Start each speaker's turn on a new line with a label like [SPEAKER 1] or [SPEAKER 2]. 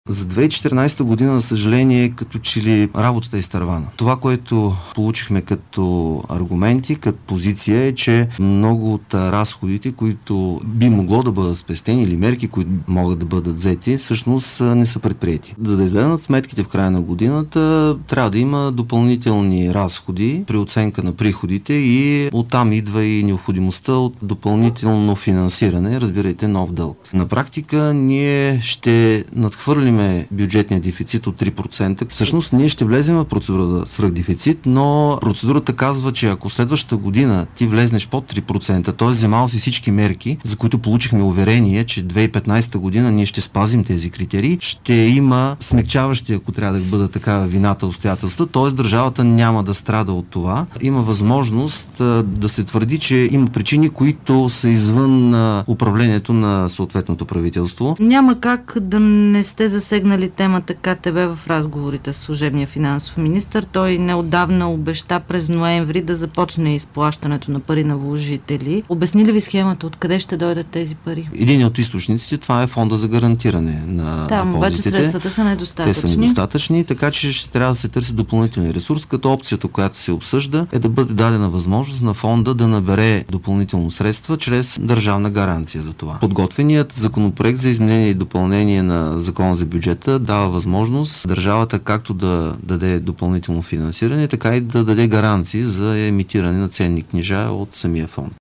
[SPEAKER 1] За 2014 година, за съжаление, като че ли работата е изтървана. Това, което получихме като аргументи, като позиция е, че много от разходите, които би могло да бъдат спестени или мерки, които могат да бъдат взети, всъщност не са предприети. За да изгледат сметките в края на годината, трябва да има допълнителни разходи при оценка на приходите и оттам идва и необходимостта от допълнително финансиране, разбирайте, нов дълг. На практика ние ще надхвърлиме бюджетния дефицит от 3%. Всъщност ние ще влезем в процедура за свръхдефицит, но процедурата казва, че ако следващата година ти влезнеш под 3%, т.е. вземал си всички мерки, за които получихме уверение, че 2015 година ние ще спазим тези критерии, ще има смекчаващи, ако трябва да бъда такава вината, обстоятелства, т.е. държавата няма да страда от това. Има възможност да се твърди, че има причини, които са извън управлението на съответното правителство.
[SPEAKER 2] Няма как да не сте засегнали темата КТБ в разговорите с служебния финансов министър. Той неотдавна обеща през ноември да започне изплащането на пари на вложители. Обясни ли ви схемата? Откъде ще дойдат тези пари?
[SPEAKER 1] Един от източниците, това е фонда за гарантиране на
[SPEAKER 2] там, обаче средствата са недостатъчни.
[SPEAKER 1] Те са недостатъчни, така че ще трябва да се търси допълнителен ресурс, като опцията, която се обсъжда, е да бъде дадена възможност на фонда да набере допълнително средства чрез държавна гаранция за това. Подготвеният законопроект за изменение и допълнение на Закона за бюджета дава възможност държавата както да даде допълнително финансиране, така и да даде гаранции за емитиране на ценни книжа от самия фонд.